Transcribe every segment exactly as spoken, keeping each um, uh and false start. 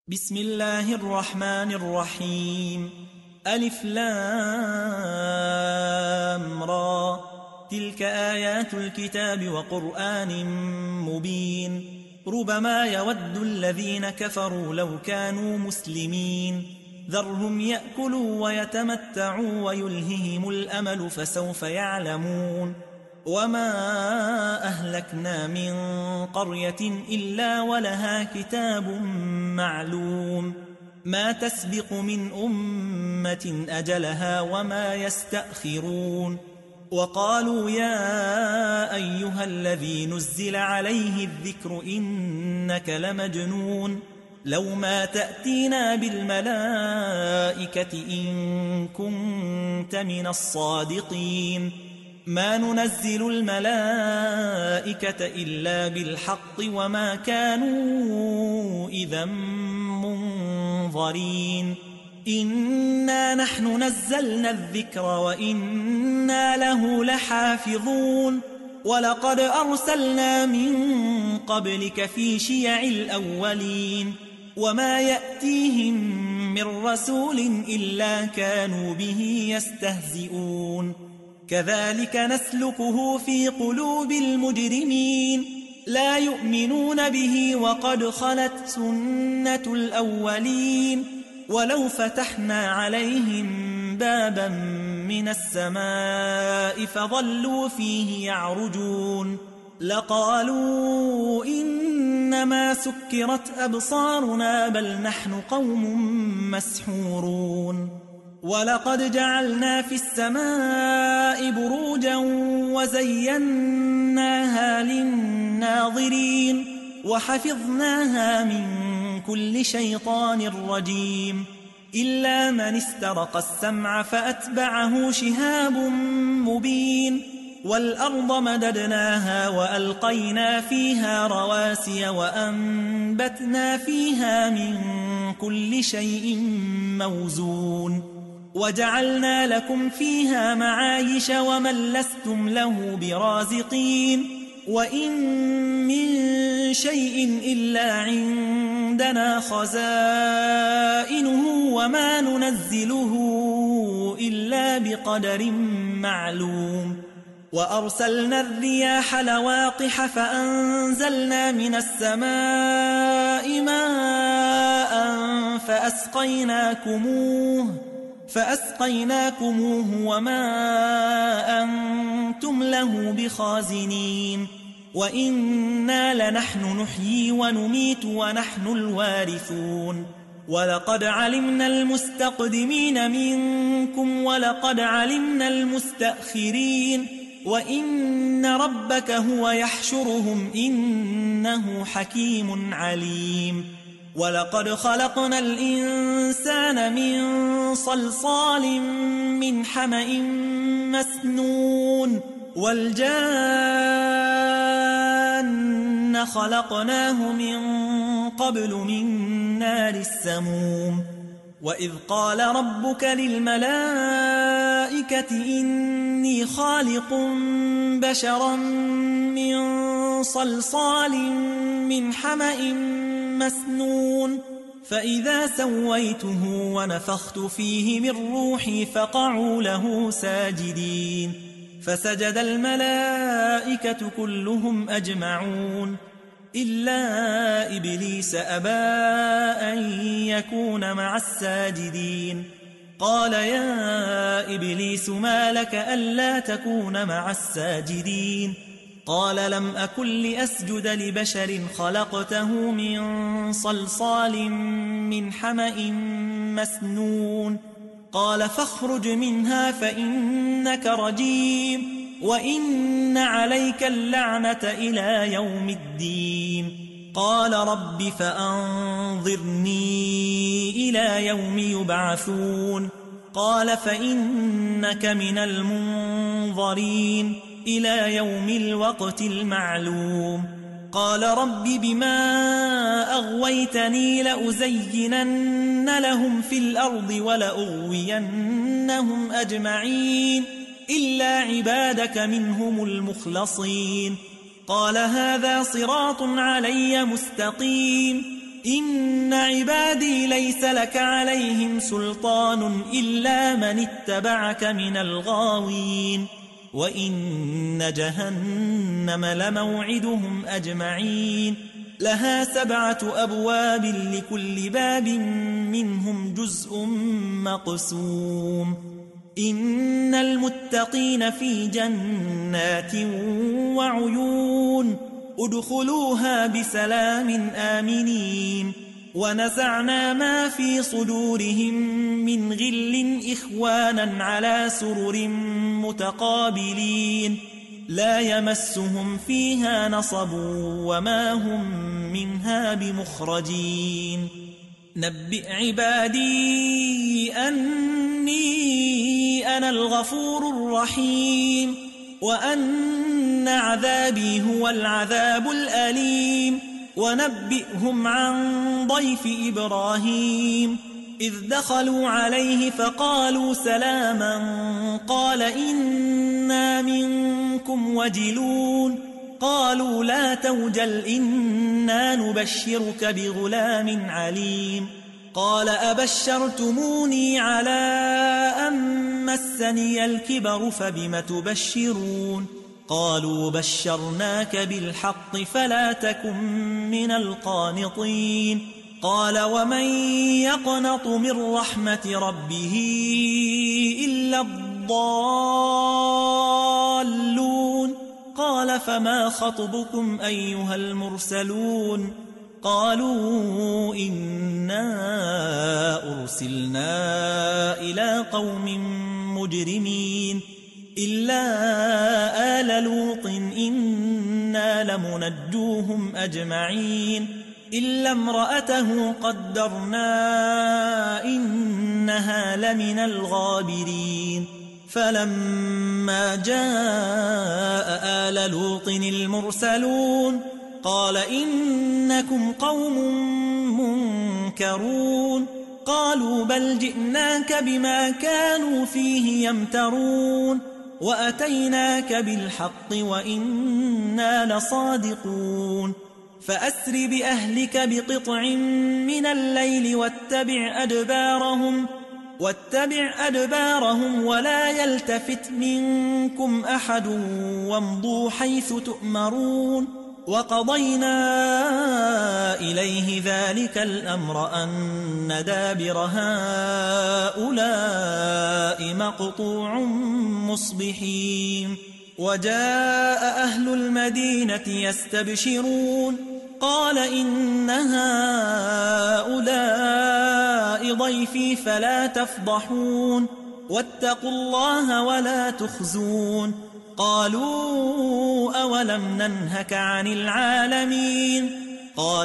بسم الله الرحمن الرحيم. ألف لام را، تلك آيات الكتاب وقرآن مبين. ربما يود الذين كفروا لو كانوا مسلمين، ذرهم يأكلوا ويتمتعوا ويلههم الأمل فسوف يعلمون. وما أهلكنا من قرية إلا ولها كتاب معلوم، ما تسبق من أمة أجلها وما يستأخرون. وقالوا يا أيها الذي نزل عليه الذكر إنك لمجنون، لو ما تأتينا بالملائكة إن كنت من الصادقين. ما ننزل الملائكة إلا بالحق وما كانوا إذا منظرين. إنا نحن نزلنا الذكر وإنا له لحافظون. ولقد أرسلنا من قبلك في شيع الأولين، وما يأتيهم من رسول إلا كانوا به يستهزئون. كذلك نسلكه في قلوب المجرمين، لا يؤمنون به وقد خلت سنة الأولين. ولو فتحنا عليهم بابا من السماء فظلوا فيه يعرجون لقالوا إنما سكرت أبصارنا بل نحن قوم مسحورون. ولقد جعلنا في السماء بروجا وزيناها للناظرين وحفظناها من كل شيطان رجيم، إلا من استرق السمع فأتبعه شهاب مبين. والأرض مددناها وألقينا فيها رواسي وأنبتنا فيها من كل شيء موزون. وجعلنا لكم فيها معايش ومن لستم له برازقين. وإن من شيء إلا عندنا خزائنه وما ننزله إلا بقدر معلوم. وأرسلنا الرياح لواقح فأنزلنا من السماء ماء فأسقيناكموه فأسقيناكموه وما أنتم له بخازنين. وإنا لنحن نحيي ونميت ونحن الوارثون. ولقد علمنا المستقدمين منكم ولقد علمنا المستأخرين. وإن ربك هو يحشرهم إنه حكيم عليم. ولقد خلقنا الإنسان من صلصال من حمأ مسنون. والجان خلقناه من قبل من نار السموم. وإذ قال ربك للملائكة إني خالق بشرا من صلصال من حمأ مسنون، فإذا سويته ونفخت فيه من روحي فقعوا له ساجدين. فسجد الملائكة كلهم أجمعون إلا إبليس أبى أن يكون مع الساجدين. قال يا إبليس ما لك ألا تكون مع الساجدين؟ قال لم أكن لأسجد لبشر خلقته من صلصال من حمأ مسنون. قال فاخرج منها فإنك رجيم وإن عليك اللعنة إلى يوم الدين. قال رب فأنظرني إلى يوم يبعثون. قال فإنك من المنظرين إلى يوم الوقت المعلوم. قال رب بما أغويتني لأزينن لهم في الأرض ولأغوينهم أجمعين إلا عبادك منهم المخلصين. قال هذا صراط علي مستقيم. إن عبادي ليس لك عليهم سلطان إلا من اتبعك من الغاوين وإن جهنم لموعدهم أجمعين لها سبعة أبواب لكل باب منهم جزء مقسوم إن المتقين في جنات وعيون ادخلوها بسلام آمنين ونزعنا ما في صدورهم من غل إخوانا على سرر متقابلين لا يمسهم فيها نصب وما هم منها بمخرجين نبئ عبادي أني أنا الغفور الرحيم وأن عذابي هو العذاب الأليم ونبئهم عن ضيف إبراهيم إذ دخلوا عليه فقالوا سلاما قال إنا منكم وجلون قالوا لا توجل إنا نبشرك بغلام عليم قال أبشرتموني على أن مسني الكبر فبم تبشرون قالوا بشرناك بالحق فلا تكن من القانطين قال ومن يقنط من رحمة ربه إلا الضالون قال فما خطبكم أيها المرسلون قالوا إنا أرسلنا إلى قوم مجرمين إلا آل لوط إنا لمنجوهم أجمعين إلا امرأته قدرنا إنها لمن الغابرين فلما جاء آل لوط المرسلون قال إنكم قوم منكرون قالوا بل جئناك بما كانوا فيه يمترون وأتيناك بالحق وإنا لصادقون فأسر بأهلك بقطع من الليل واتبع أدبارهم واتبع أدبارهم ولا يلتفت منكم أحد وامضوا حيث تؤمرون وقضينا إليه ذلك الأمر أن دابر هؤلاء مقطوع مصبحين وجاء أهل المدينة يستبشرون قال إن هؤلاء ضيفي فلا تفضحون واتقوا الله ولا تخزون قالوا أولم ننهك عن العالمين قال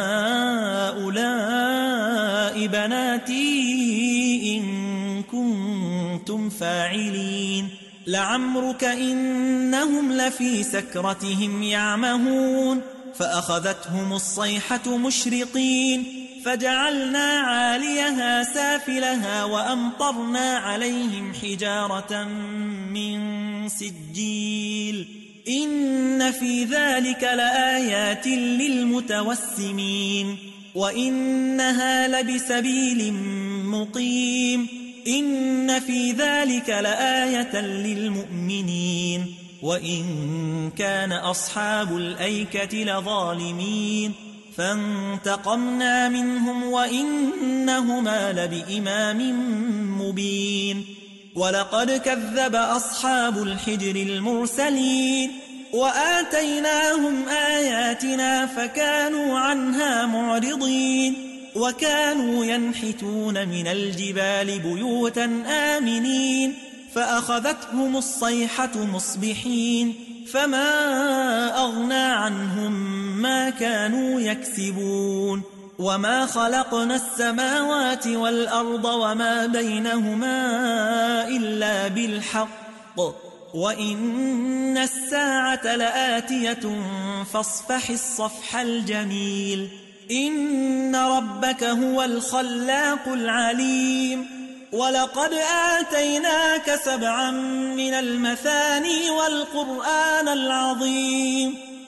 هؤلاء بناتي إن كنتم فاعلين لعمرك إنهم لفي سكرتهم يعمهون فأخذتهم الصيحة مشرقين فجعلنا عاليها سافلها وأمطرنا عليهم حجارة من سجيل إن في ذلك لآيات للمتوسمين وإنها لبسبيل مقيم إن في ذلك لآية للمؤمنين وإن كان أصحاب الأيكة لظالمين فانتقمنا منهم وإنهما لبإمام مبين ولقد كذب أصحاب الحجر المرسلين وآتيناهم آياتنا فكانوا عنها معرضين وكانوا ينحتون من الجبال بيوتا آمنين فأخذتهم الصيحة مصبحين فما أغنى عنهم ما كانوا يكسبون وما خلقنا السماوات والأرض وما بينهما إلا بالحق وإن الساعة لآتية فاصفح الصفح الجميل إن ربك هو الخلاق العليم ولقد آتيناك سبعا من المثاني والقرآن العظيم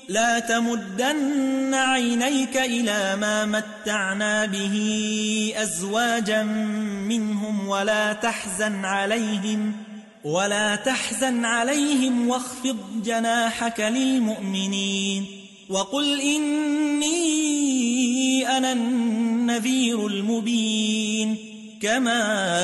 لا تمدن عينيك إلى ما متعنا به أزواجا منهم ولا تحزن عليهم ولا تحزن عليهم واخفض جناحك للمؤمنين وقل إني أنا النذير المبين كما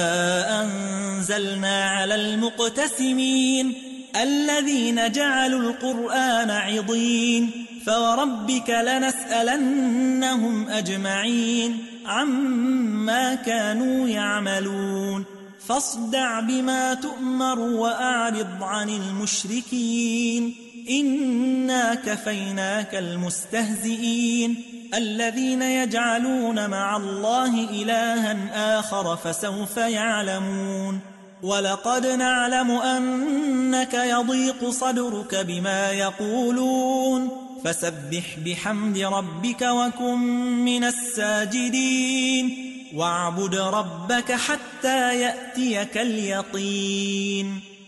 أنزلنا على المقتسمين الذين جعلوا القرآن عضين فوربك لنسألنهم أجمعين عما كانوا يعملون فاصدع بما تؤمر وأعرض عن المشركين إنا كفيناك المستهزئين الذين يجعلون مع الله إلها آخر فسوف يعلمون ولقد نعلم أنك يضيق صدرك بما يقولون فسبح بحمد ربك وكن من الساجدين واعبد ربك حتى يأتيك اليقين